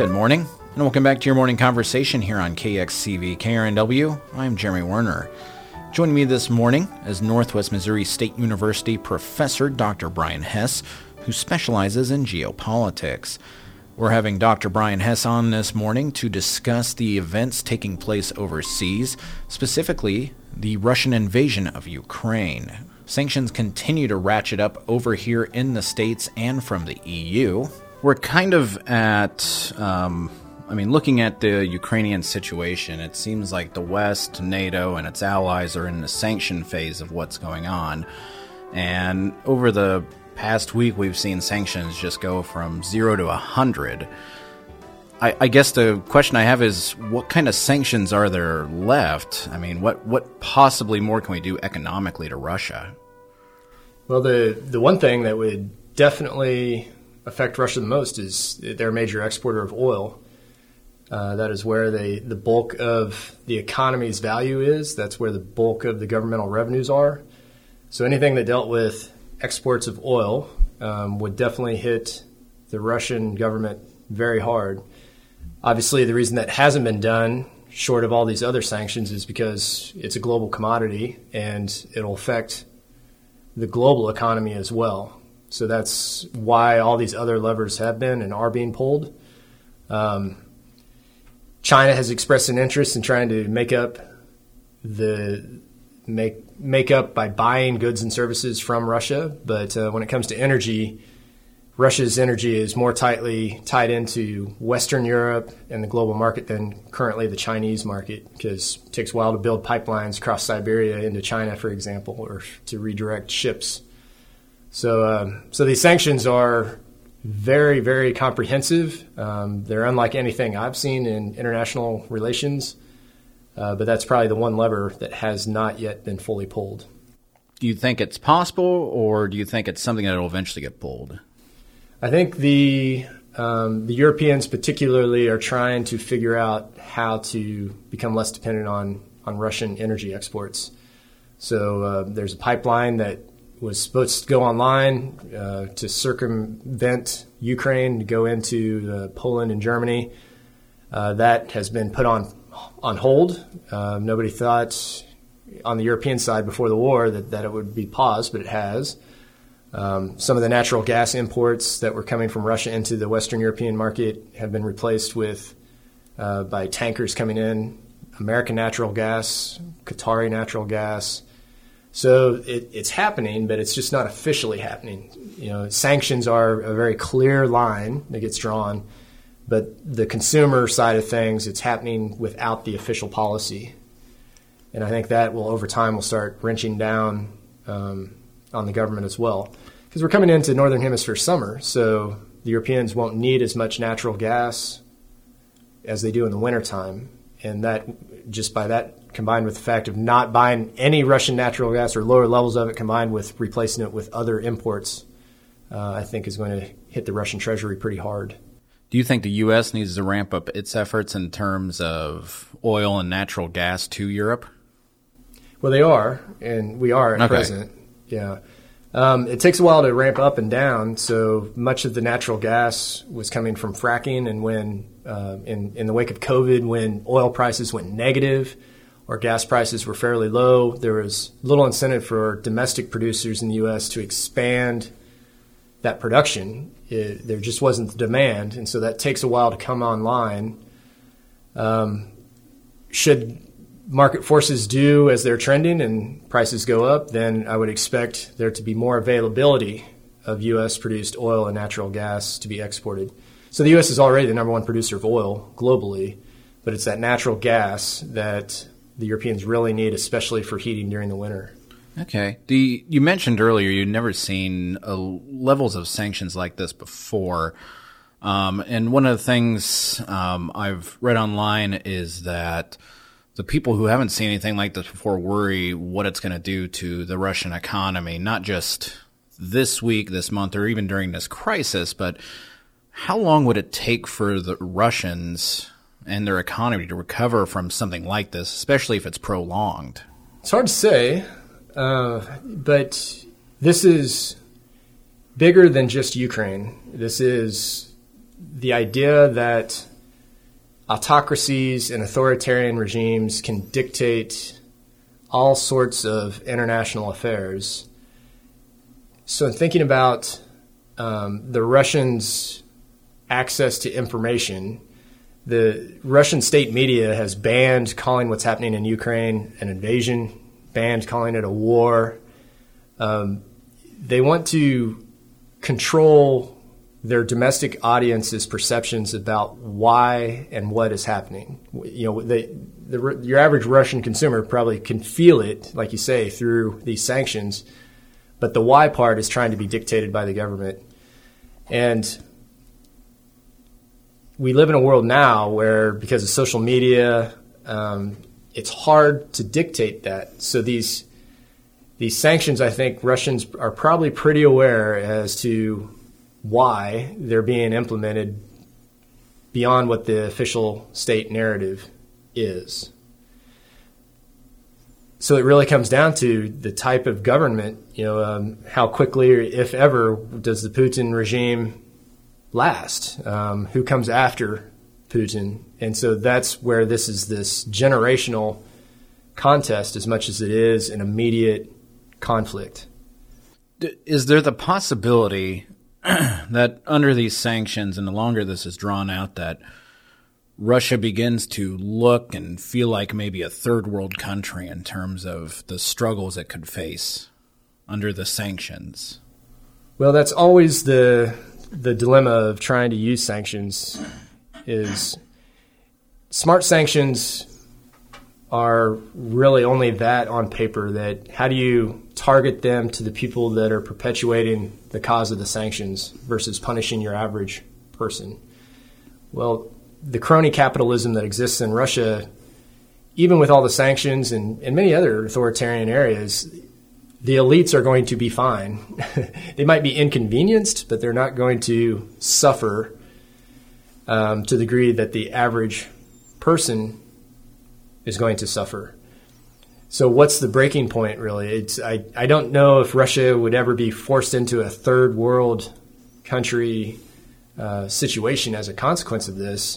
Good morning, and welcome back to your morning conversation here on KXCV KRNW. I'm Jeremy Werner. Joining me this morning is Northwest Missouri State University Professor Dr. Brian Hess, who specializes in geopolitics. We're having Dr. Brian Hess on this morning to discuss the events taking place overseas, specifically the Russian invasion of Ukraine. Sanctions continue to ratchet up over here in the States and from the EU. We're kind of at, looking at the Ukrainian situation, it seems like the West, NATO, and its allies are in the sanction phase of what's going on. And over the past week, we've seen sanctions just go from 0 to 100. I guess the question I have is, what kind of sanctions are there left? I mean, what possibly more can we do economically to Russia? Well, the one thing that would definitely affect Russia the most is they're a major exporter of oil. That is where the bulk of the economy's value is. That's where the bulk of the governmental revenues are. So anything that dealt with exports of oil would definitely hit the Russian government very hard. Obviously, the reason that hasn't been done, short of all these other sanctions, is because it's a global commodity and it'll affect the global economy as well. So that's why all these other levers have been and are being pulled. China has expressed an interest in trying to make up by buying goods and services from Russia. But when it comes to energy, Russia's energy is more tightly tied into Western Europe and the global market than currently the Chinese market, because it takes a while to build pipelines across Siberia into China, for example, or to redirect ships. So these sanctions are very, very comprehensive. They're unlike anything I've seen in international relations, but that's probably the one lever that has not yet been fully pulled. Do you think it's possible, or do you think it's something that will eventually get pulled? I think the Europeans particularly are trying to figure out how to become less dependent on Russian energy exports. So there's a pipeline that was supposed to go online to circumvent Ukraine, to go into Poland and Germany. That has been put on hold. Nobody thought on the European side before the war that it would be paused, but it has. Some of the natural gas imports that were coming from Russia into the Western European market have been replaced by tankers coming in, American natural gas, Qatari natural gas. So it's happening, but it's just not officially happening. Sanctions are a very clear line that gets drawn, but the consumer side of things, it's happening without the official policy. And I think that over time will start wrenching down on the government as well. Because we're coming into Northern Hemisphere summer, so the Europeans won't need as much natural gas as they do in the wintertime. And that, just by that, combined with the fact of not buying any Russian natural gas or lower levels of it, combined with replacing it with other imports, I think is going to hit the Russian treasury pretty hard. Do you think the U.S. needs to ramp up its efforts in terms of oil and natural gas to Europe? Well, they are, and we are at present. Yeah. It takes a while to ramp up and down, so much of the natural gas was coming from fracking, and when in the wake of COVID, when oil prices went negative or gas prices were fairly low, there was little incentive for domestic producers in the U.S. to expand that production. There just wasn't the demand, and so that takes a while to come online. Should market forces do as they're trending and prices go up, then I would expect there to be more availability of U.S.-produced oil and natural gas to be exported. So the U.S. is already the number one producer of oil globally, but it's that natural gas that the Europeans really need, especially for heating during the winter. Okay. You mentioned earlier you'd never seen levels of sanctions like this before. And one of the things I've read online is that the people who haven't seen anything like this before worry what it's going to do to the Russian economy, not just this week, this month, or even during this crisis, but how long would it take for the Russians and their economy to recover from something like this, especially if it's prolonged? It's hard to say, but this is bigger than just Ukraine. This is the idea that autocracies and authoritarian regimes can dictate all sorts of international affairs. So in thinking about the Russians' access to information, the Russian state media has banned calling what's happening in Ukraine an invasion, banned calling it a war. They want to control their domestic audience's perceptions about why and what is happening. Your average Russian consumer probably can feel it, like you say, through these sanctions, but the why part is trying to be dictated by the government. And we live in a world now where, because of social media, it's hard to dictate that. So these sanctions, I think Russians are probably pretty aware as to why they're being implemented beyond what the official state narrative is. So it really comes down to the type of government, how quickly, if ever, does the Putin regime last? Who comes after Putin? And so that's where this is this generational contest as much as it is an immediate conflict. Is there the possibility that under these sanctions, and the longer this is drawn out, that Russia begins to look and feel like maybe a third world country in terms of the struggles it could face under the sanctions? Well, that's always the dilemma of trying to use sanctions. Is smart sanctions are really only that on paper. That how do you target them to the people that are perpetuating the cause of the sanctions versus punishing your average person? Well, the crony capitalism that exists in Russia, even with all the sanctions and many other authoritarian areas, the elites are going to be fine. They might be inconvenienced, but they're not going to suffer to the degree that the average person is going to suffer. So what's the breaking point, really? I don't know if Russia would ever be forced into a third world country situation as a consequence of this.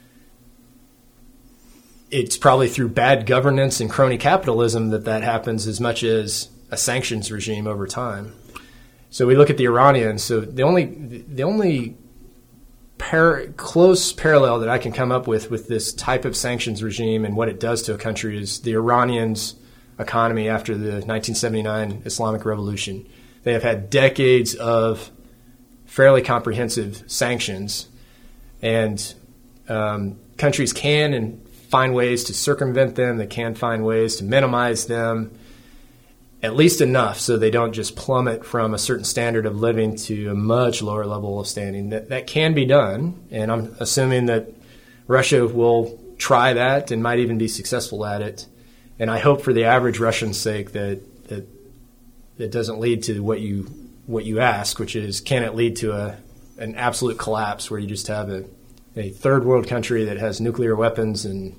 It's probably through bad governance and crony capitalism that happens as much as a sanctions regime over time. So we look at the Iranians. So the only close parallel that I can come up with this type of sanctions regime and what it does to a country is the Iranians' economy after the 1979 Islamic Revolution. They have had decades of fairly comprehensive sanctions, and countries can and find ways to circumvent them. They can find ways to minimize them, at least enough so they don't just plummet from a certain standard of living to a much lower level of standing. That can be done, and I'm assuming that Russia will try that and might even be successful at it. And I hope for the average Russian's sake that it doesn't lead to what you ask, which is, can it lead to an absolute collapse where you just have a third world country that has nuclear weapons and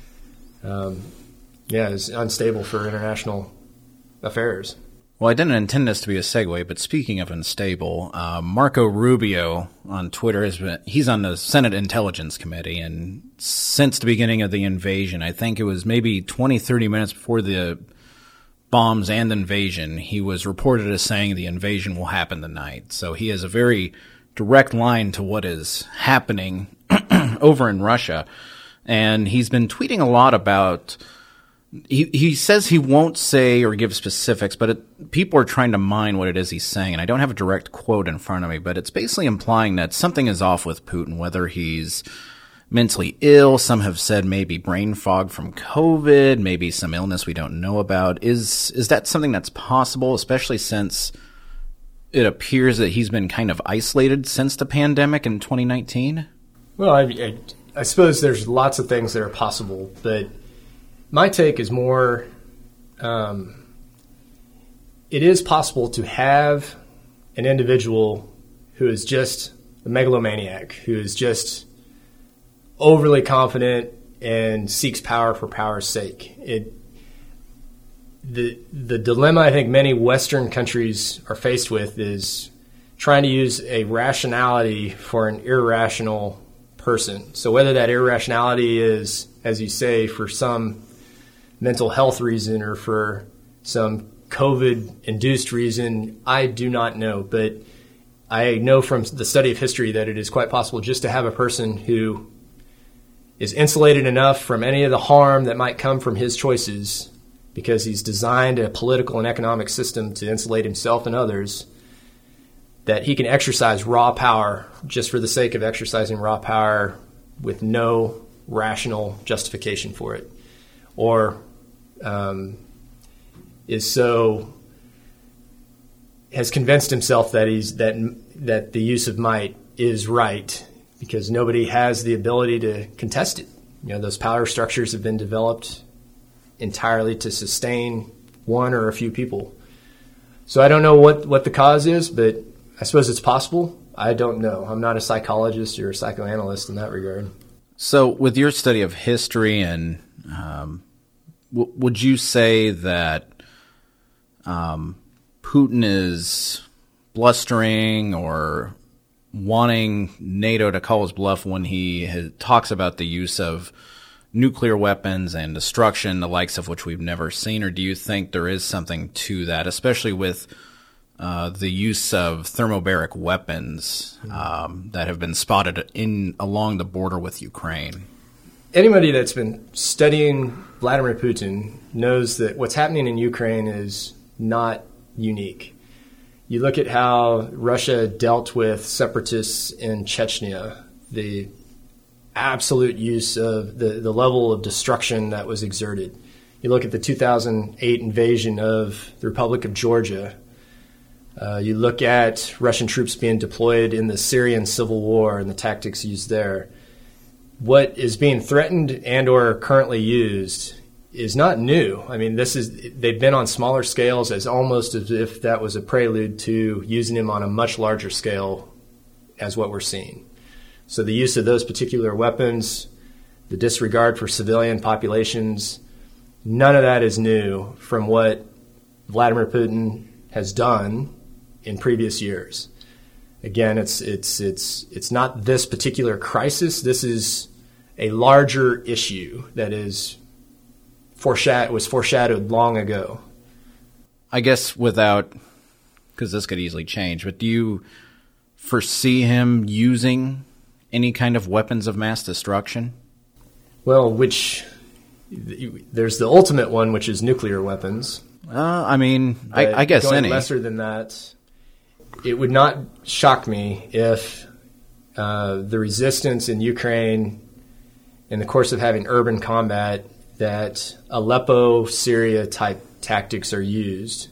is unstable for international affairs. Well, I didn't intend this to be a segue, but speaking of unstable, Marco Rubio on Twitter he's on the Senate Intelligence Committee, and since the beginning of the invasion, I think it was maybe 20, 30 minutes before the bombs and invasion, he was reported as saying the invasion will happen tonight. So he has a very direct line to what is happening over in Russia. And he's been tweeting a lot about, he says he won't say or give specifics, but people are trying to mine what it is he's saying. And I don't have a direct quote in front of me, but it's basically implying that something is off with Putin, whether he's mentally ill. Some have said maybe brain fog from COVID, maybe some illness we don't know about. Is that something that's possible, especially since it appears that he's been kind of isolated since the pandemic in 2019? Well, I suppose there's lots of things that are possible, but my take is more, it is possible to have an individual who is just a megalomaniac, who is just overly confident and seeks power for power's sake. The dilemma I think many Western countries are faced with is trying to use a rationality for an irrational person. So whether that irrationality is, as you say, for some mental health reason or for some COVID-induced reason, I do not know. But I know from the study of history that it is quite possible just to have a person who is insulated enough from any of the harm that might come from his choices because he's designed a political and economic system to insulate himself and others, that he can exercise raw power just for the sake of exercising raw power with no rational justification for it, or has convinced himself that that the use of might is right because nobody has the ability to contest it. Those power structures have been developed entirely to sustain one or a few people. So I don't know what the cause is, but I suppose it's possible. I don't know. I'm not a psychologist or a psychoanalyst in that regard. So with your study of history, and would you say that Putin is blustering or wanting NATO to call his bluff when he talks about the use of nuclear weapons and destruction, the likes of which we've never seen? Or do you think there is something to that, especially with the use of thermobaric weapons that have been spotted along the border with Ukraine? Anybody that's been studying Vladimir Putin knows that what's happening in Ukraine is not unique. You look at how Russia dealt with separatists in Chechnya, the absolute use of the level of destruction that was exerted. You look at the 2008 invasion of the Republic of Georgia. You look at Russian troops being deployed in the Syrian civil war and the tactics used there. What is being threatened and or currently used is not new. I mean, they've been on smaller scales almost as if that was a prelude to using them on a much larger scale as what we're seeing. So the use of those particular weapons, the disregard for civilian populations, none of that is new from what Vladimir Putin has done in previous years. Again, it's not this particular crisis. This is a larger issue that was foreshadowed long ago. I guess because this could easily change, but do you foresee him using any kind of weapons of mass destruction? Well, there's the ultimate one, which is nuclear weapons. I guess going any. Lesser than that, it would not shock me if the resistance in Ukraine, in the course of having urban combat, that Aleppo, Syria-type tactics are used,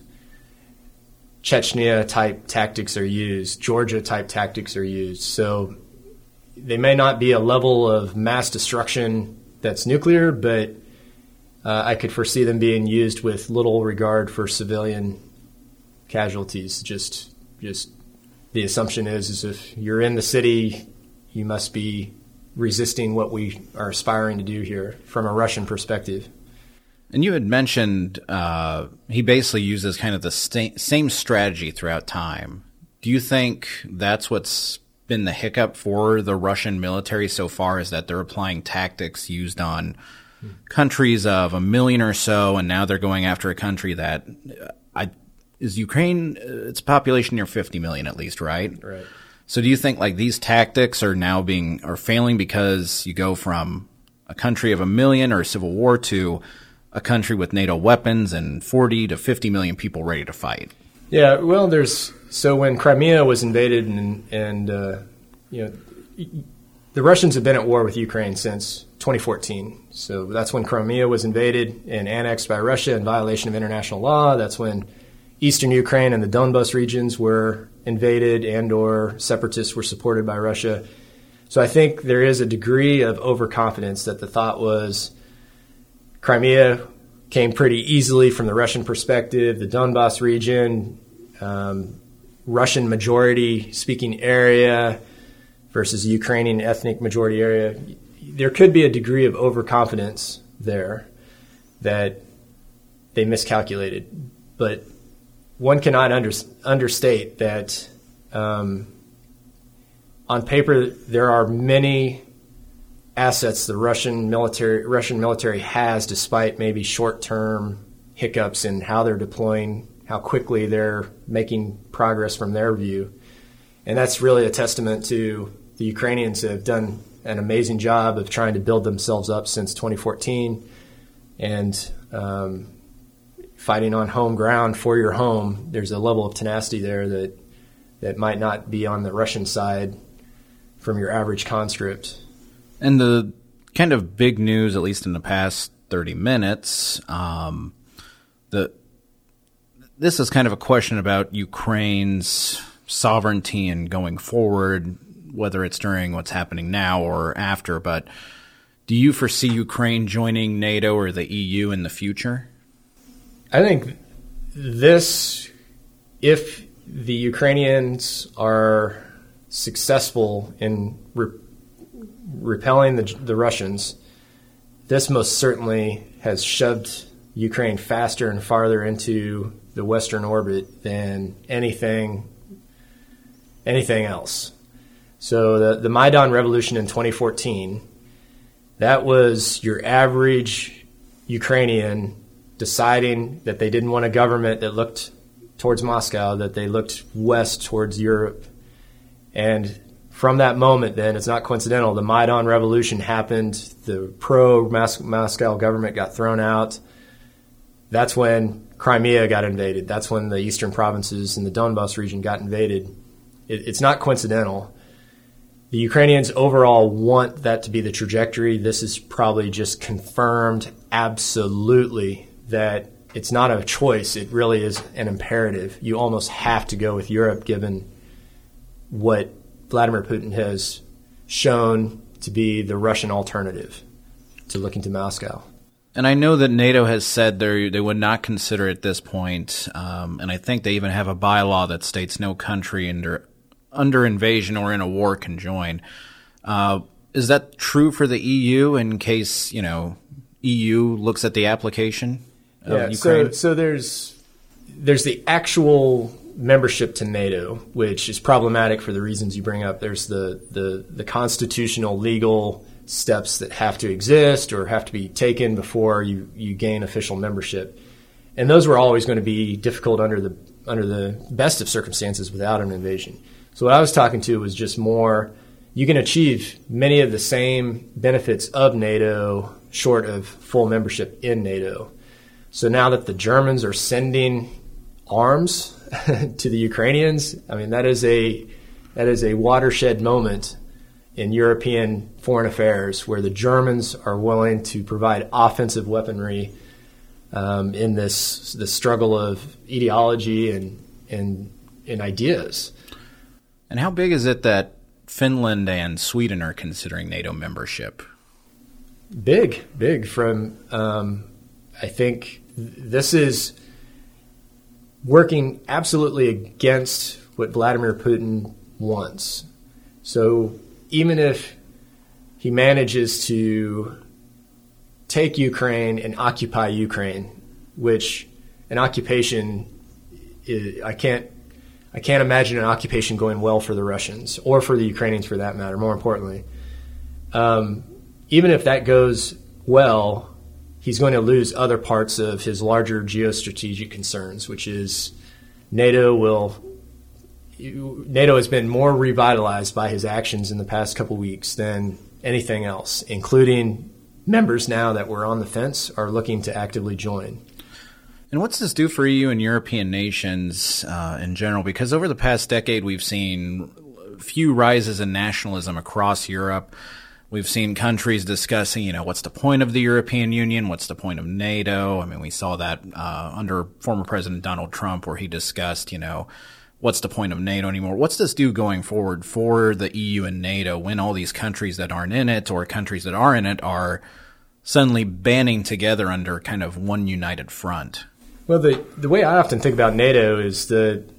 Chechnya-type tactics are used, Georgia-type tactics are used. So they may not be a level of mass destruction that's nuclear, but I could foresee them being used with little regard for civilian casualties. Just the assumption is if you're in the city, you must be resisting what we are aspiring to do here from a Russian perspective. And you had mentioned he basically uses kind of the same strategy throughout time. Do you think that's what's been the hiccup for the Russian military so far, is that they're applying tactics used on countries of 1 million or so, and now they're going after a country that is Ukraine, its population near 50 million at least, right? Right. So do you think these tactics are failing because you go from a country of 1 million or a civil war to a country with NATO weapons and 40 to 50 million people ready to fight? Yeah, well, so when Crimea was invaded and the Russians have been at war with Ukraine since 2014. So that's when Crimea was invaded and annexed by Russia in violation of international law. That's when eastern Ukraine and the Donbas regions were invaded and or separatists were supported by Russia. So I think there is a degree of overconfidence that the thought was Crimea came pretty easily from the Russian perspective, the Donbas region, Russian majority speaking area versus Ukrainian ethnic majority area. There could be a degree of overconfidence there that they miscalculated. But one cannot understate that on paper there are many assets the Russian military has, despite maybe short-term hiccups in how they're deploying, how quickly they're making progress from their view. And that's really a testament to the Ukrainians who have done an amazing job of trying to build themselves up since 2014 and fighting on home ground for your home. There's a level of tenacity there that might not be on the Russian side from your average conscript. And the kind of big news, at least in the past 30 minutes, this is kind of a question about Ukraine's sovereignty and going forward, whether it's during what's happening now or after. But do you foresee Ukraine joining NATO or the EU in the future? I think if the Ukrainians are successful in repelling the Russians, this most certainly has shoved Ukraine faster and farther into the Western orbit than anything else. So the Maidan Revolution in 2014, that was your average Ukrainian deciding that they didn't want a government that looked towards Moscow, that they looked west towards Europe. And from that moment, then, it's not coincidental, the Maidan Revolution happened, the pro-Moscow government got thrown out. That's when Crimea got invaded. That's when the eastern provinces in the Donbas region got invaded. It's not coincidental. The Ukrainians overall want that to be the trajectory. This is probably just confirmed absolutely that it's not a choice. It really is an imperative. You almost have to go with Europe given what Vladimir Putin has shown to be the Russian alternative to looking to Moscow. And I know that NATO has said they would not consider at this point, and I think they even have a bylaw that states no country under invasion or in a war can join. Is that true for the EU in case, EU looks at the application of Ukraine? So there's the actual membership to NATO, which is problematic for the reasons you bring up. There's the constitutional legal steps that have to exist or have to be taken before you gain official membership. And those were always going to be difficult under the best of circumstances without an invasion. So what I was talking to was just more, you can achieve many of the same benefits of NATO short of full membership in NATO. So now that the Germans are sending arms to the Ukrainians, I mean, that is a watershed moment in European foreign affairs where the Germans are willing to provide offensive weaponry in this struggle of ideology and ideas. And how big is it that Finland and Sweden are considering NATO membership? Big. From I think this is working absolutely against what Vladimir Putin wants. So even if he manages to take Ukraine and occupy Ukraine, which an occupation is, I can't imagine an occupation going well for the Russians or for the Ukrainians for that matter, more importantly. Even if that goes well, he's going to lose other parts of his larger geostrategic concerns, which is NATO has been more revitalized by his actions in the past couple weeks than anything else, including members now that were on the fence are looking to actively join. And what's this do for EU and European nations in general? Because over the past decade, we've seen few rises in nationalism across Europe. We've seen countries discussing, what's the point of the European Union? What's the point of NATO? I mean, we saw that under former President Donald Trump where he discussed, what's the point of NATO anymore? What's this do going forward for the EU and NATO when all these countries that aren't in it or countries that are in it are suddenly banding together under kind of one united front? Well, the way I often think about NATO is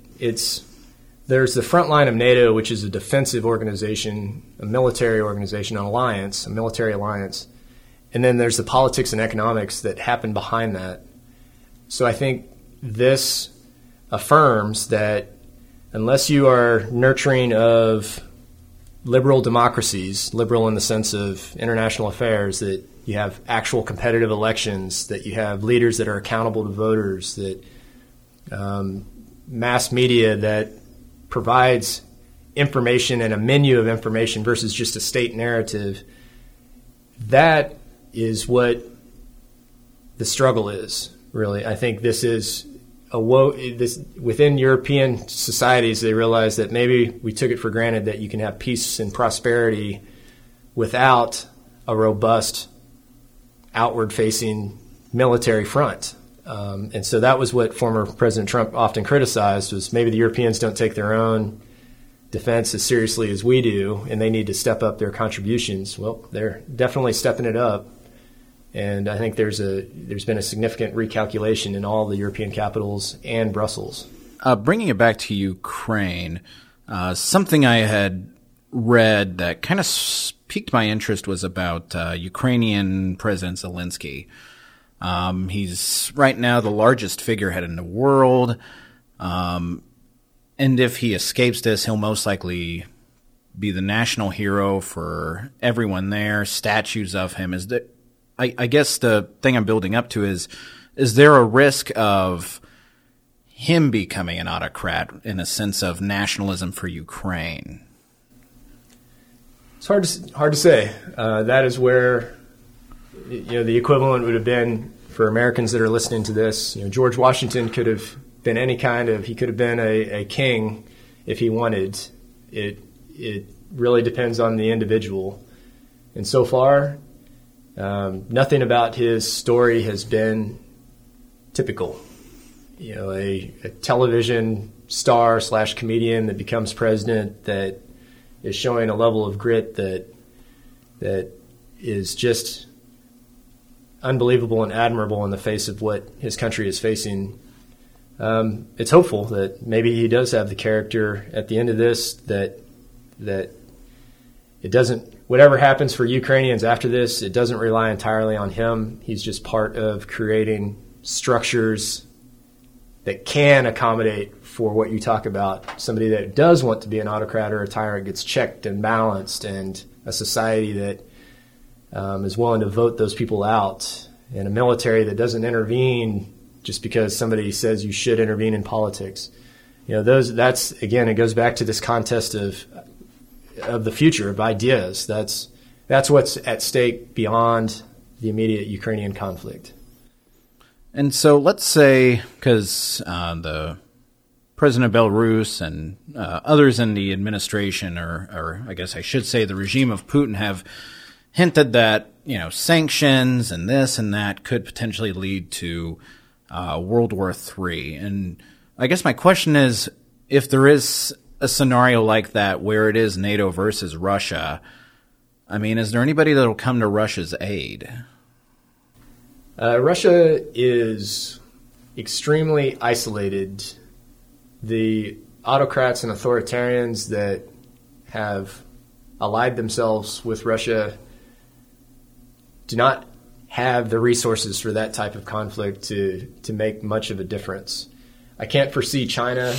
there's the front line of NATO, which is a defensive organization, a military organization, an alliance, a military alliance. And then there's the politics and economics that happen behind that. So I think this affirms that unless you are nurturing of liberal democracies, liberal in the sense of international affairs, that you have actual competitive elections, that you have leaders that are accountable to voters, that mass media that provides information and a menu of information versus just a state narrative, that is what the struggle is, really. I think this is within European societies, they realize that maybe we took it for granted that you can have peace and prosperity without a robust outward-facing military front. And so that was what former President Trump often criticized, was maybe the Europeans don't take their own defense as seriously as we do, and they need to step up their contributions. Well, they're definitely stepping it up. And I think there's been a significant recalculation in all the European capitals and Brussels. Bringing it back to Ukraine, something I had read that kind of piqued my interest was about Ukrainian President Zelensky. He's right now the largest figurehead in the world, and if he escapes this, he'll most likely be the national hero for everyone there. Statues of him. I guess the thing I'm building up to is there a risk of him becoming an autocrat in a sense of nationalism for Ukraine? It's hard to say. That is where the equivalent would have been for Americans that are listening to this. George Washington could have been he could have been a king if he wanted. It really depends on the individual. And so far, nothing about his story has been typical. A television star / comedian that becomes president that is showing a level of grit that is just unbelievable and admirable in the face of what his country is facing. It's hopeful that maybe he does have the character at the end of this, that it doesn't, whatever happens for Ukrainians after this, it doesn't rely entirely on him. He's just part of creating structures that can accommodate for what you talk about. Somebody that does want to be an autocrat or a tyrant gets checked and balanced, and a society that is willing to vote those people out, and a military that doesn't intervene just because somebody says you should intervene in politics. That's again, it goes back to this contest of the future of ideas. That's what's at stake beyond the immediate Ukrainian conflict. And so let's say, because the President of Belarus and others in the administration, or I guess I should say the regime of Putin, have hinted that sanctions and this and that could potentially lead to World War III. And I guess my question is, if there is a scenario like that where it is NATO versus Russia, is there anybody that will come to Russia's aid? Russia is extremely isolated. The autocrats and authoritarians that have allied themselves with Russia do not have the resources for that type of conflict to make much of a difference. I can't foresee China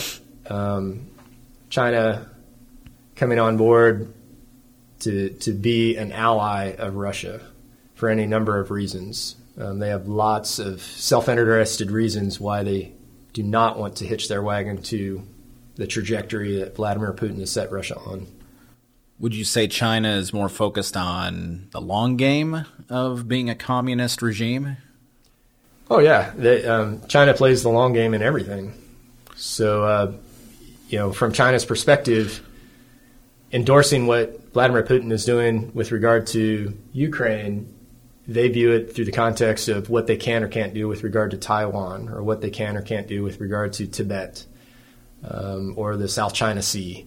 coming on board to be an ally of Russia for any number of reasons. They have lots of self-interested reasons why they do not want to hitch their wagon to the trajectory that Vladimir Putin has set Russia on. Would you say China is more focused on the long game of being a communist regime? Oh, yeah. China plays the long game in everything. So, from China's perspective, endorsing what Vladimir Putin is doing with regard to Ukraine, they view it through the context of what they can or can't do with regard to Taiwan, or what they can or can't do with regard to Tibet, or the South China Sea.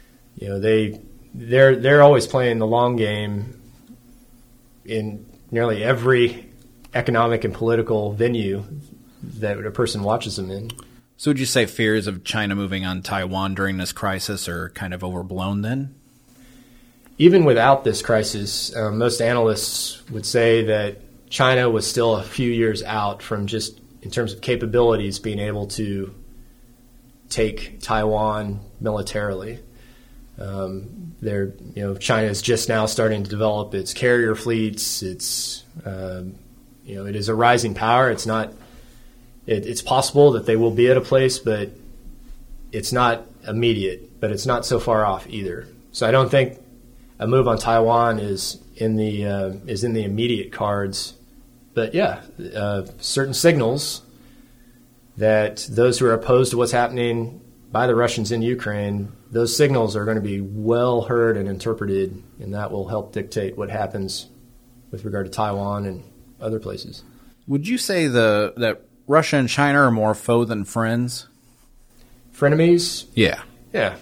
They're always playing the long game in nearly every economic and political venue that a person watches them in. So would you say fears of China moving on Taiwan during this crisis are kind of overblown then? Even without this crisis, most analysts would say that China was still a few years out from, just in terms of capabilities, being able to take Taiwan militarily. China is just now starting to develop its carrier fleets. It is a rising power. It's not. It's possible that they will be at a place, but it's not immediate. But it's not so far off either. So I don't think a move on Taiwan is in the immediate cards. But yeah, certain signals that those who are opposed to what's happening by the Russians in Ukraine, those signals are going to be well heard and interpreted, and that will help dictate what happens with regard to Taiwan and other places. Would you say that Russia and China are more foe than friends? Frenemies? Yeah. Yeah.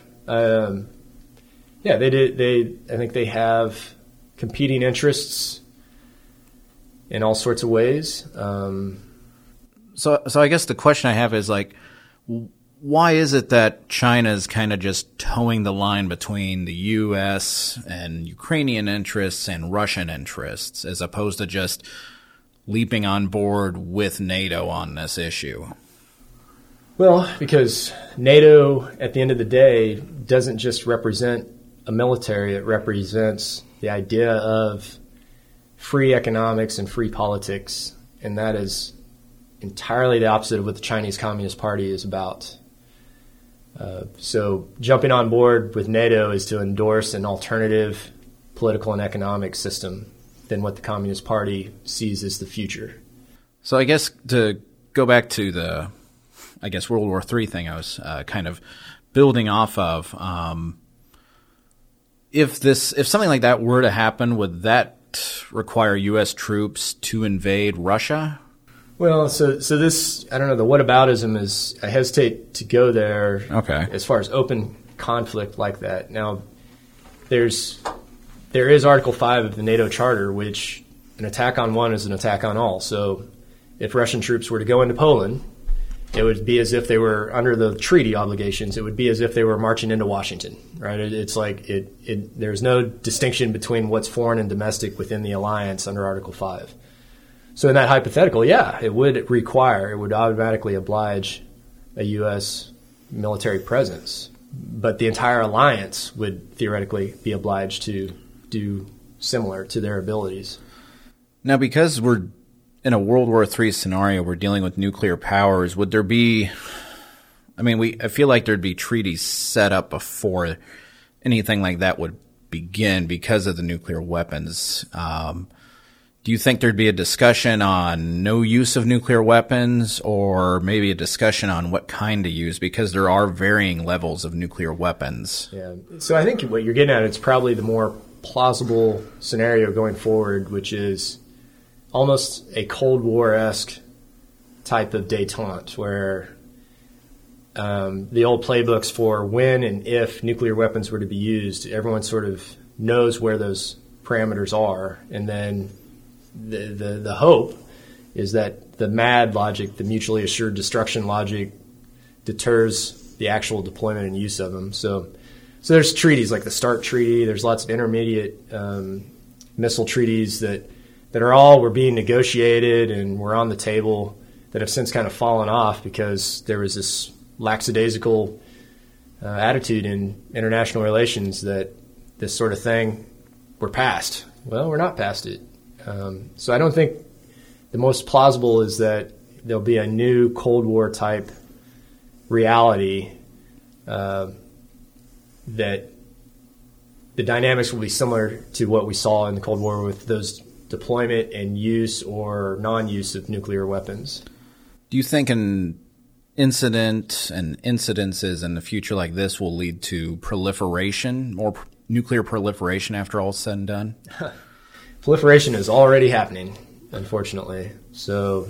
They did. I think they have competing interests in all sorts of ways. So I guess the question I have is, like, why is it that China is kind of just towing the line between the U.S. and Ukrainian interests and Russian interests, as opposed to just leaping on board with NATO on this issue? Well, because NATO, at the end of the day, doesn't just represent a military. It represents the idea of free economics and free politics, and that is entirely the opposite of what the Chinese Communist Party is about. So jumping on board with NATO is to endorse an alternative political and economic system than what the Communist Party sees as the future. So I guess to go back to the, World War III thing I was kind of building off of, if something like that were to happen, would that require U.S. troops to invade Russia? Well, so this, I don't know, the whataboutism is, I hesitate to go there. Okay. As far as open conflict like that. Now, there is Article 5 of the NATO Charter, which an attack on one is an attack on all. So if Russian troops were to go into Poland, it would be as if they were under the treaty obligations. It would be as if they were marching into Washington, right? It's like there's no distinction between what's foreign and domestic within the alliance under Article 5. So in that hypothetical, yeah, it would automatically oblige a U.S. military presence. But the entire alliance would theoretically be obliged to do similar to their abilities. Now, because we're in a World War III scenario, we're dealing with nuclear powers, would there be, I feel like there'd be treaties set up before anything like that would begin because of the nuclear weapons. Do you think there'd be a discussion on no use of nuclear weapons, or maybe a discussion on what kind to use, because there are varying levels of nuclear weapons? Yeah. So I think what you're getting at, it's probably the more plausible scenario going forward, which is almost a Cold War-esque type of détente, where the old playbooks for when and if nuclear weapons were to be used, everyone sort of knows where those parameters are, and then the hope is that the MAD logic, the mutually assured destruction logic, deters the actual deployment and use of them. So there's treaties like the START Treaty. There's lots of intermediate missile treaties that were being negotiated and were on the table that have since kind of fallen off because there was this lackadaisical attitude in international relations that this sort of thing, we're past. Well, we're not past it. So I don't think the most plausible is that there'll be a new Cold War type reality, that the dynamics will be similar to what we saw in the Cold War with those deployment and use or non-use of nuclear weapons. Do you think an incident and incidences in the future like this will lead to proliferation, more nuclear proliferation after all is said and done? Proliferation is already happening, unfortunately. So,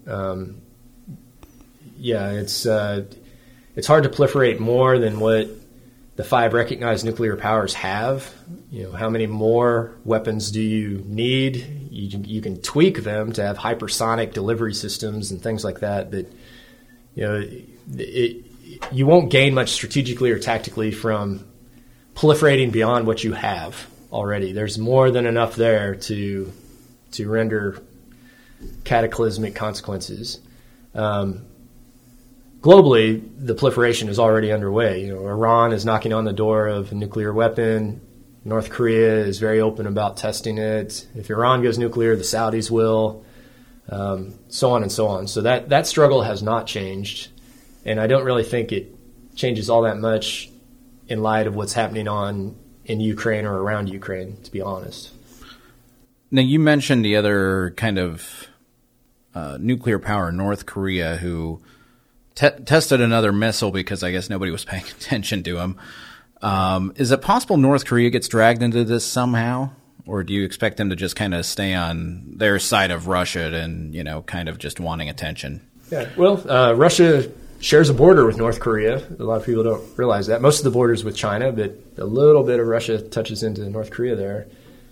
it's hard to proliferate more than what the 5 recognized nuclear powers have. How many more weapons do you need? You can tweak them to have hypersonic delivery systems and things like that. But you won't gain much strategically or tactically from proliferating beyond what you have already. There's more than enough there to render cataclysmic consequences. globally, the proliferation is already underway. Iran is knocking on the door of a nuclear weapon. North Korea is very open about testing it. If Iran goes nuclear, the Saudis will, so on and so on. So that struggle has not changed, and I don't really think it changes all that much in light of what's happening in Ukraine or around Ukraine, to be honest. Now, you mentioned the other kind of nuclear power, North Korea, who tested another missile because I guess nobody was paying attention to him. Is it possible North Korea gets dragged into this somehow? Or do you expect them to just kind of stay on their side of Russia and, kind of just wanting attention? Yeah, well, Russia shares a border with North Korea. A lot of people don't realize that. Most of the border is with China, but a little bit of Russia touches into North Korea there.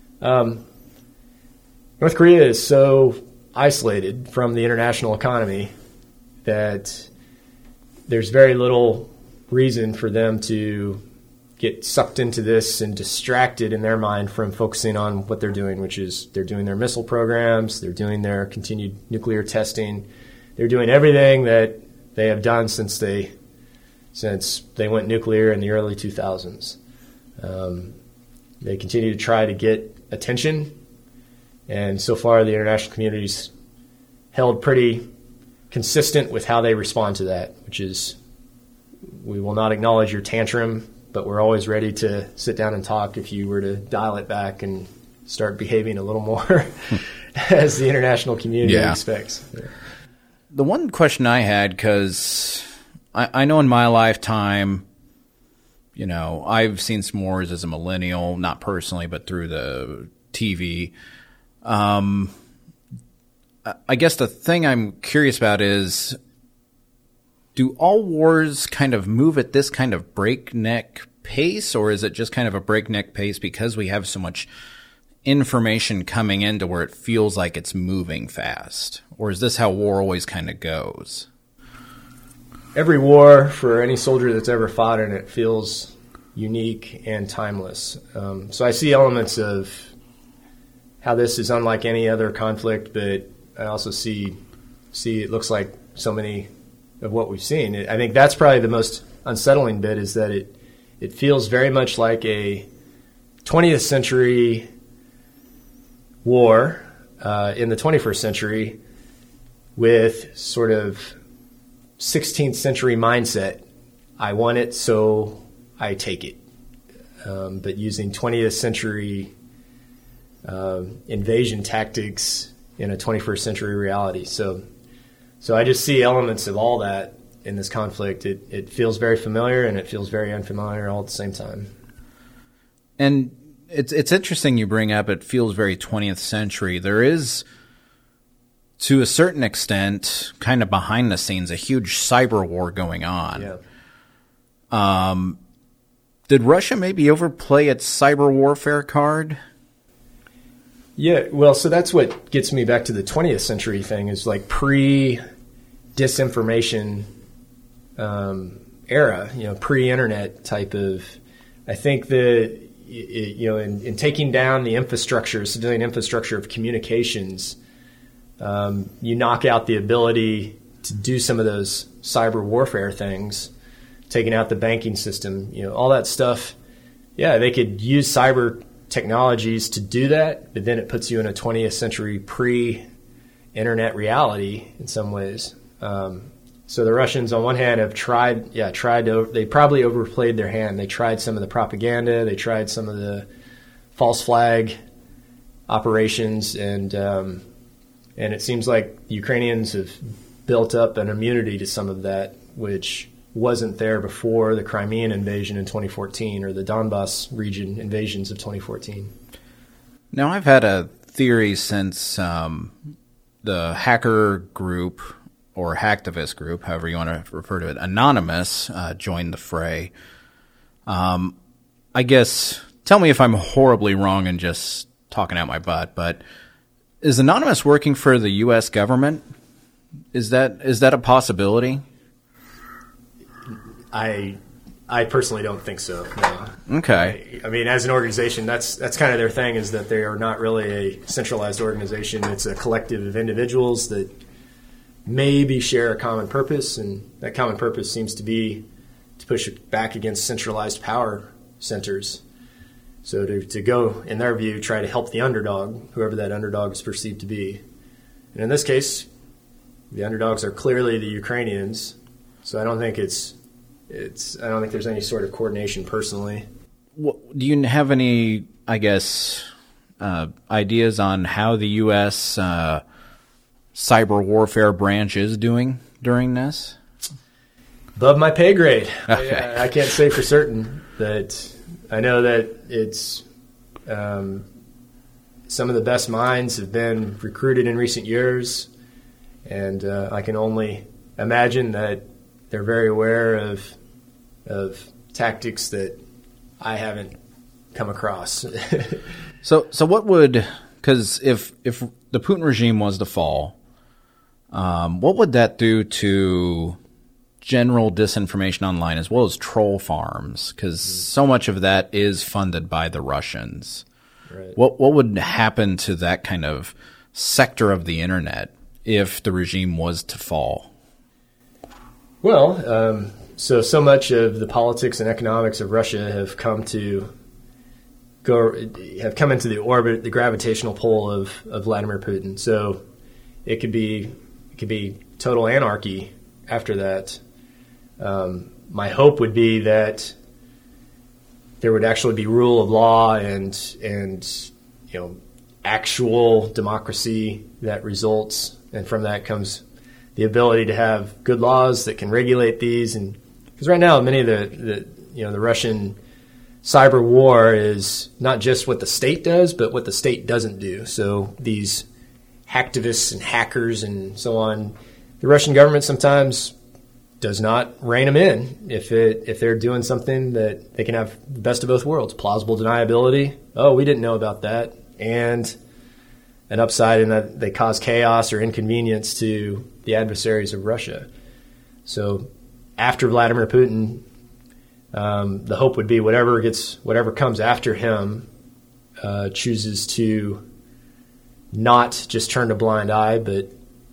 North Korea is so isolated from the international economy that there's very little reason for them to get sucked into this and distracted in their mind from focusing on what they're doing, which is they're doing their missile programs, they're doing their continued nuclear testing, they're doing everything that they have done since they went nuclear in the early 2000s. They continue to try to get attention, and so far the international community's held pretty consistent with how they respond to that, which is we will not acknowledge your tantrum, but we're always ready to sit down and talk if you were to dial it back and start behaving a little more as the international community expects. Yeah. The one question I had, because I know in my lifetime, I've seen s'mores as a millennial, not personally, but through the TV. I guess the thing I'm curious about is, do all wars kind of move at this kind of breakneck pace, or is it just kind of a breakneck pace because we have so much information coming in to where it feels like it's moving fast? Or is this how war always kind of goes? Every war, for any soldier that's ever fought in it, feels unique and timeless. So I see elements of how this is unlike any other conflict, but I also see it looks like so many of what we've seen. I think that's probably the most unsettling bit, is that it feels very much like a 20th century war in the 21st century with sort of 16th century mindset. I want it, so I take it. But using 20th century invasion tactics in a 21st century reality. So I just see elements of all that in this conflict. It feels very familiar and it feels very unfamiliar all at the same time. And it's interesting you bring up it feels very 20th century. There is, to a certain extent, kind of behind the scenes, a huge cyber war going on. Yeah. Did Russia maybe overplay its cyber warfare card? Yeah, well, so that's what gets me back to the 20th century thing, is like pre-disinformation era, pre-internet type of. I think that in taking down the infrastructure, civilian infrastructure of communications, you knock out the ability to do some of those cyber warfare things, taking out the banking system, all that stuff. Yeah, they could use cyber technologies to do that, but then it puts you in a 20th century pre-internet reality in some ways. So the Russians, on one hand, have they probably overplayed their hand. They tried some of the propaganda, they tried some of the false flag operations, and it seems like the Ukrainians have built up an immunity to some of that, which wasn't there before the Crimean invasion in 2014 or the Donbas region invasions of 2014. Now, I've had a theory since the hacker group or hacktivist group, however you want to refer to it, Anonymous, joined the fray. I guess, tell me if I'm horribly wrong and just talking out my butt, but is Anonymous working for the U.S. government? Is that a possibility? I personally don't think so. No. Okay. I mean, as an organization, that's kind of their thing, is that they are not really a centralized organization. It's a collective of individuals that maybe share a common purpose, and that common purpose seems to be to push it back against centralized power centers. So to go, in their view, try to help the underdog, whoever that underdog is perceived to be. And in this case, the underdogs are clearly the Ukrainians. So I don't think I don't think there's any sort of coordination personally. Do you have any, I guess, ideas on how the U.S. Cyber warfare branch is doing during this? Above my pay grade. Okay. I can't say for certain, but I know that it's some of the best minds have been recruited in recent years, and I can only imagine that they're very aware of tactics that I haven't come across. So what would, because if the Putin regime was to fall, what would that do to general disinformation online as well as troll farms? Because so much of that is funded by the Russians. Right. What would happen to that kind of sector of the internet if the regime was to fall? Well, so much of the politics and economics of Russia have come into the orbit, the gravitational pull of Vladimir Putin. So it could be total anarchy after that. My hope would be that there would actually be rule of law and actual democracy that results, and from that comes the ability to have good laws that can regulate these. And because right now, many of the Russian cyber war is not just what the state does, but what the state doesn't do. So these hacktivists and hackers and so on, the Russian government sometimes does not rein them in if they're doing something that they can have the best of both worlds. Plausible deniability. Oh, we didn't know about that. And an upside in that they cause chaos or inconvenience to the adversaries of Russia. So after Vladimir Putin, the hope would be whatever comes after him chooses to not just turn a blind eye, but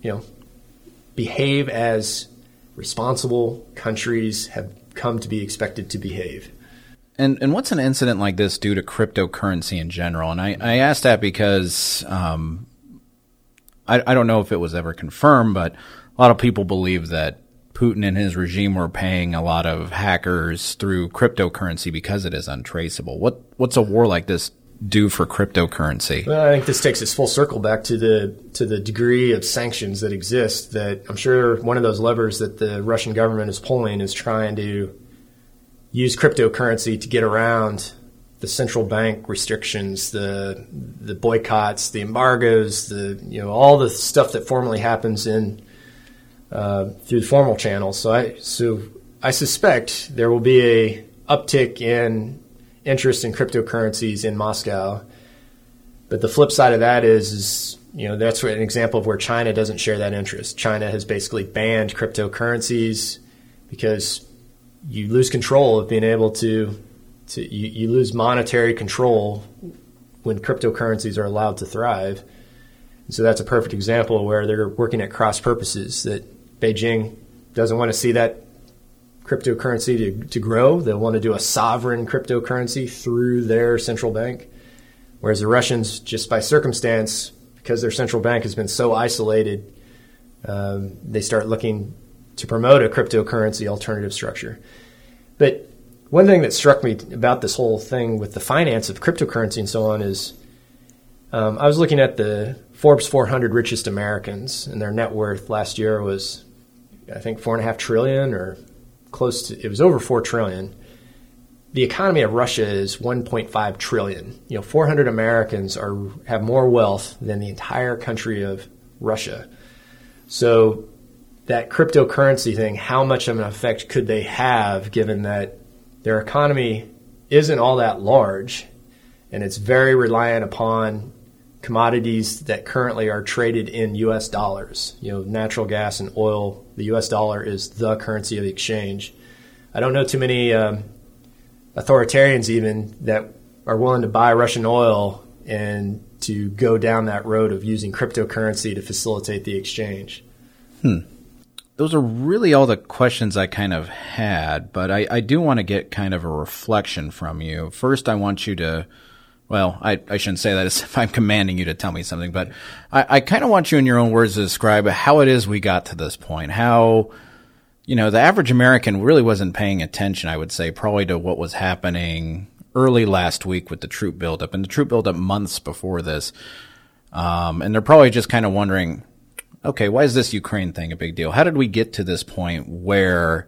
behave as responsible countries have come to be expected to behave. And what's an incident like this do to cryptocurrency in general? And I asked that because I don't know if it was ever confirmed, but a lot of people believe that Putin and his regime were paying a lot of hackers through cryptocurrency because it is untraceable. What's a war like this do for cryptocurrency? Well, I think this takes us full circle back to the degree of sanctions that exist. That I'm sure one of those levers that the Russian government is pulling is trying to use cryptocurrency to get around the central bank restrictions, the boycotts, the embargoes, all the stuff that formally happens in through formal channels. So I suspect there will be a uptick in interest in cryptocurrencies in Moscow. But the flip side of that is that's an example of where China doesn't share that interest. China has basically banned cryptocurrencies because you lose control of being able to you lose monetary control when cryptocurrencies are allowed to thrive. And so that's a perfect example where they're working at cross purposes, that Beijing doesn't want to see that cryptocurrency to grow. They'll want to do a sovereign cryptocurrency through their central bank, whereas the Russians, just by circumstance, because their central bank has been so isolated, they start looking to promote a cryptocurrency alternative structure. But one thing that struck me about this whole thing with the finance of cryptocurrency and so on is I was looking at the Forbes 400 richest Americans, and their net worth last year was, I think, $4.5 trillion or close to, it was over $4 trillion. The economy of Russia is $1.5 trillion. 400 Americans have more wealth than the entire country of Russia. So that cryptocurrency thing, how much of an effect could they have given that their economy isn't all that large and it's very reliant upon commodities that currently are traded in U.S. dollars. Natural gas and oil, the U.S. dollar is the currency of the exchange. I don't know too many authoritarians even that are willing to buy Russian oil and to go down that road of using cryptocurrency to facilitate the exchange. Those are really all the questions I kind of had, but I do want to get kind of a reflection from you. First, I want you to, well, I shouldn't say that as if I'm commanding you to tell me something, but I kind of want you in your own words to describe how it is we got to this point, how, the average American really wasn't paying attention, I would say, probably to what was happening early last week with the troop buildup, and the troop buildup months before this. And they're probably just kind of wondering, okay, why is this Ukraine thing a big deal? How did we get to this point where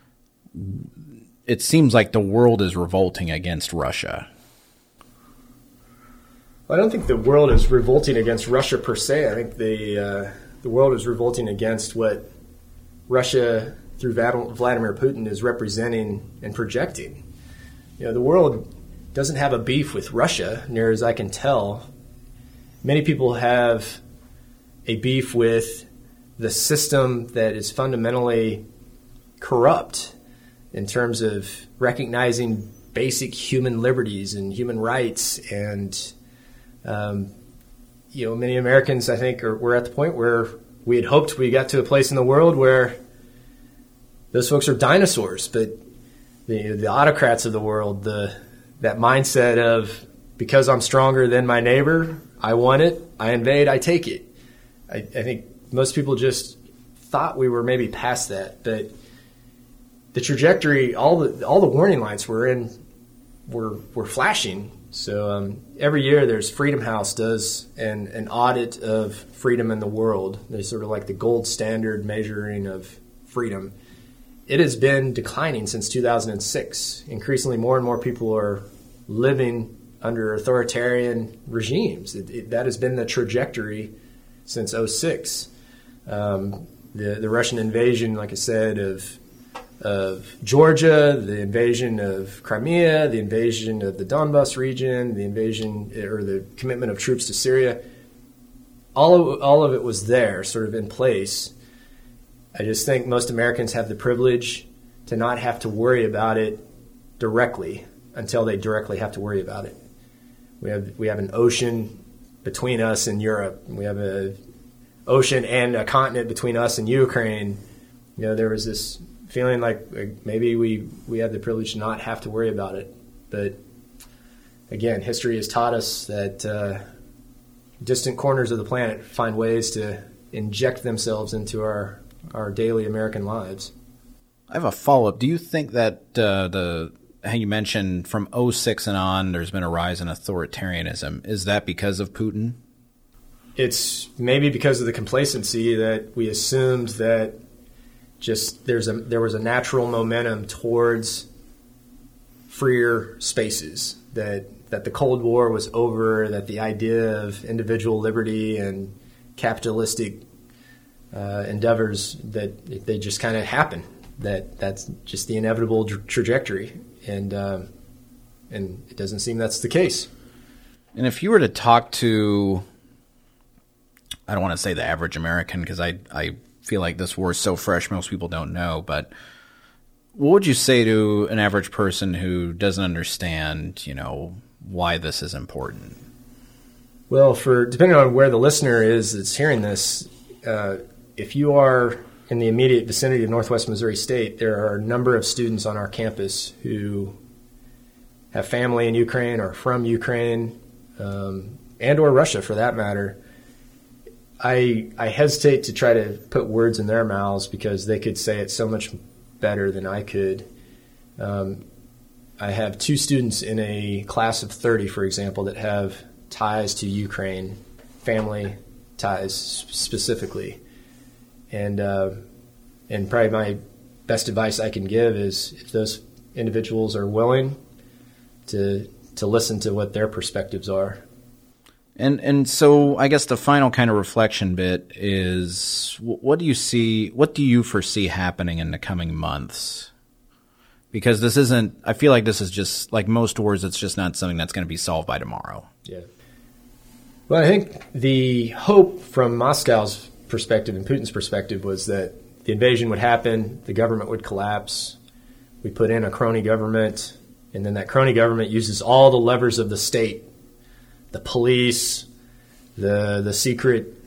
it seems like the world is revolting against Russia? Well, I don't think the world is revolting against Russia per se. I think the world is revolting against what Russia, through Vladimir Putin, is representing and projecting. The world doesn't have a beef with Russia, near as I can tell. Many people have a beef with the system that is fundamentally corrupt in terms of recognizing basic human liberties and human rights. And, many Americans, I think, we're at the point where we had hoped we got to a place in the world where those folks are dinosaurs. But the autocrats of the world, that mindset of, because I'm stronger than my neighbor, I want it, I invade, I take it. I think most people just thought we were maybe past that, but the trajectory, all the warning lights were flashing. So every year there's Freedom House does an audit of freedom in the world. They're sort of like the gold standard measuring of freedom. It has been declining since 2006. Increasingly, more and more people are living under authoritarian regimes. That has been the trajectory since 2006. The Russian invasion, like I said, of Georgia, the invasion of Crimea, the invasion of the Donbas region, the invasion or the commitment of troops to Syria, all of it was there, sort of in place. I just think most Americans have the privilege to not have to worry about it directly until they directly have to worry about it. We have an ocean between us and Europe. We have an ocean and a continent between us and Ukraine. There was this feeling like maybe we have the privilege to not have to worry about it. But again, history has taught us that distant corners of the planet find ways to inject themselves into our daily American lives. I have a follow-up. Do you think that how you mentioned from 2006 and on, there's been a rise in authoritarianism. Is that because of Putin? It's maybe because of the complacency that we assumed that just there was a natural momentum towards freer spaces, that the Cold War was over, that the idea of individual liberty and capitalistic endeavors, that they just kind of happen, that's just the inevitable trajectory. And it doesn't seem that's the case. And if you were to talk to, I don't want to say the average American, because I feel like this war is so fresh, most people don't know, but what would you say to an average person who doesn't understand, why this is important? Well, depending on where the listener is that's hearing this, if you are in the immediate vicinity of Northwest Missouri State, there are a number of students on our campus who have family in Ukraine or from Ukraine, and or Russia for that matter. I hesitate to try to put words in their mouths because they could say it so much better than I could. I have 2 students in a class of 30, for example, that have ties to Ukraine, family ties specifically. And probably my best advice I can give is if those individuals are willing to listen to what their perspectives are. And so I guess the final kind of reflection bit is, what do you foresee happening in the coming months? Because I feel like this is just, like most wars, it's just not something that's going to be solved by tomorrow. Yeah. Well, I think the hope from Moscow's perspective and Putin's perspective was that the invasion would happen, the government would collapse, we put in a crony government, and then that crony government uses all the levers of the state, the police, the secret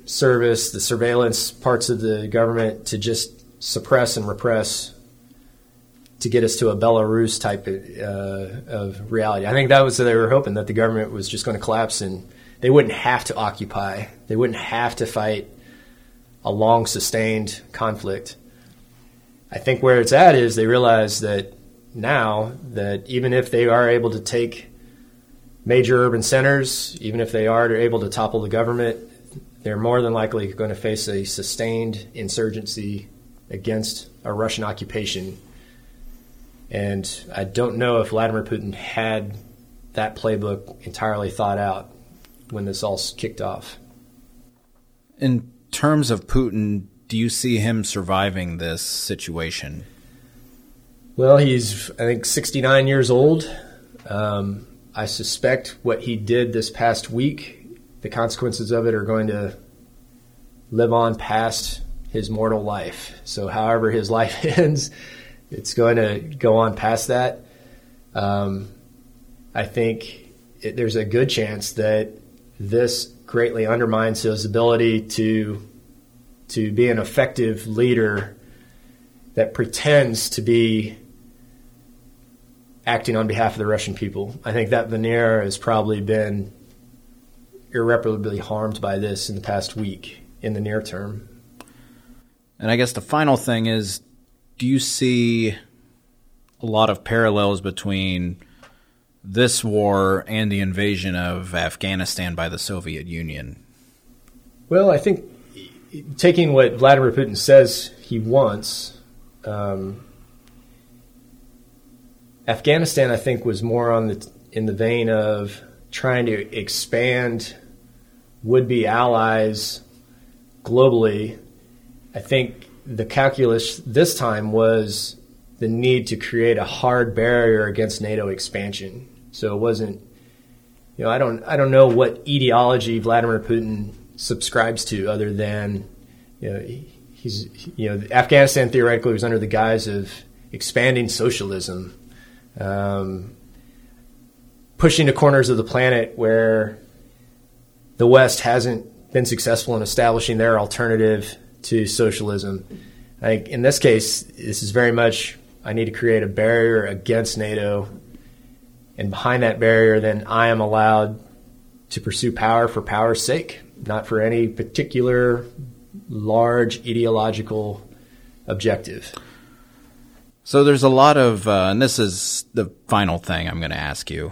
service, the surveillance parts of the government to just suppress and repress to get us to a Belarus type of reality. I think that was, they were hoping that the government was just going to collapse and they wouldn't have to occupy. They wouldn't have to fight a long sustained conflict. I think where it's at is they realize that now that even if they are able to take major urban centers, even if they are able to topple the government, they're more than likely going to face a sustained insurgency against a Russian occupation. And I don't know if Vladimir Putin had that playbook entirely thought out when this all kicked off. In terms of Putin, do you see him surviving this situation? Well, he's, I think, 69 years old. I suspect what he did this past week, the consequences of it are going to live on past his mortal life. So however his life ends, it's going to go on past that. I think there's a good chance that this greatly undermines his ability to be an effective leader that pretends to be acting on behalf of the Russian people. I think that veneer has probably been irreparably harmed by this in the past week in the near term. And I guess the final thing is, do you see a lot of parallels between this war and the invasion of Afghanistan by the Soviet Union? Well, I think taking what Vladimir Putin says he wants, Afghanistan, I think, was more in the vein of trying to expand would-be allies globally. I think the calculus this time was the need to create a hard barrier against NATO expansion. So it wasn't, I don't know what ideology Vladimir Putin subscribes to other than, Afghanistan theoretically was under the guise of expanding socialism, pushing to corners of the planet where the West hasn't been successful in establishing their alternative to socialism. I think in this case, this is very much, I need to create a barrier against NATO, and behind that barrier, then I am allowed to pursue power for power's sake, not for any particular large ideological objective. So there's a lot of, and this is the final thing I'm going to ask you.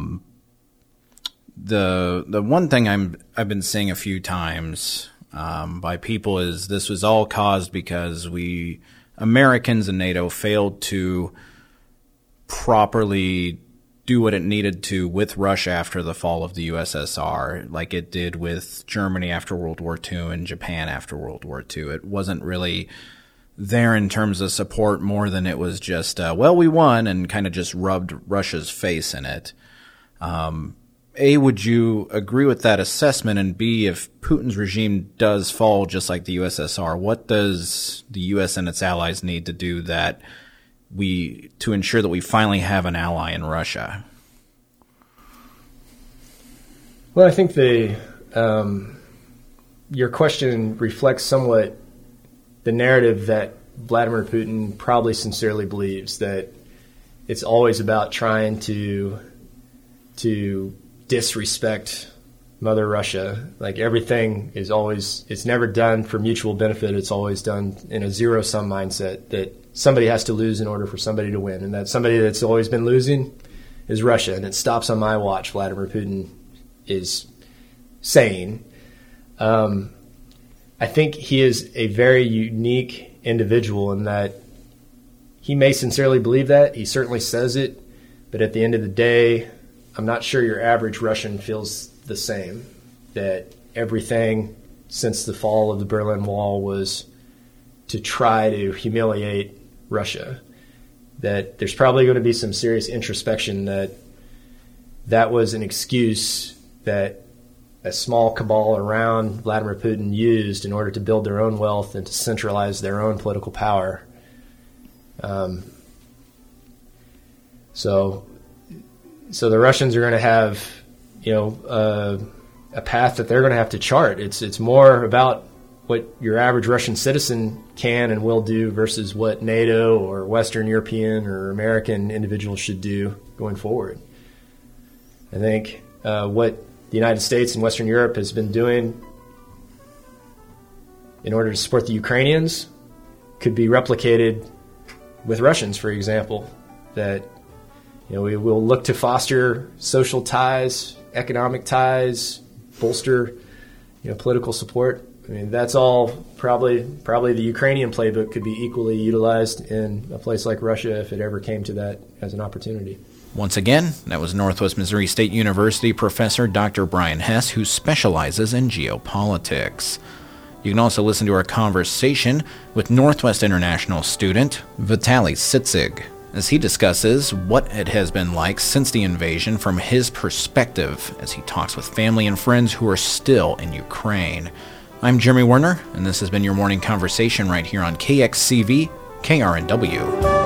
The one thing I've been seeing a few times by people is this was all caused because we Americans and NATO failed to properly do what it needed to with Russia after the fall of the USSR, like it did with Germany after World War II and Japan after World War II. It wasn't really there in terms of support more than it was just, we won, and kind of just rubbed Russia's face in it. A, would you agree with that assessment? And B, if Putin's regime does fall just like the USSR, what does the U.S. and its allies need to do to ensure that we finally have an ally in Russia? Well, I think your question reflects somewhat the narrative that Vladimir Putin probably sincerely believes, that it's always about trying to disrespect Mother Russia. Like everything is always, it's never done for mutual benefit. It's always done in a zero-sum mindset that somebody has to lose in order for somebody to win. And that somebody that's always been losing is Russia. And it stops on my watch, Vladimir Putin is saying. I think he is a very unique individual in that he may sincerely believe that. He certainly says it. But at the end of the day, I'm not sure your average Russian feels the same, that everything since the fall of the Berlin Wall was to try to humiliate Russia, that there's probably going to be some serious introspection that was an excuse that a small cabal around Vladimir Putin used in order to build their own wealth and to centralize their own political power. So the Russians are going to have, a path that they're going to have to chart. It's more about what your average Russian citizen can and will do versus what NATO or Western European or American individuals should do going forward. I think what the United States and Western Europe has been doing in order to support the Ukrainians could be replicated with Russians, for example, that we will look to foster social ties, economic ties, bolster political support. I mean, that's all probably the Ukrainian playbook could be equally utilized in a place like Russia if it ever came to that as an opportunity. Once again, that was Northwest Missouri State University professor Dr. Brian Hess, who specializes in geopolitics. You can also listen to our conversation with Northwest International student Vitaly Sitzig, as he discusses what it has been like since the invasion from his perspective as he talks with family and friends who are still in Ukraine. I'm Jeremy Werner, and this has been your morning conversation right here on KXCV KRNW.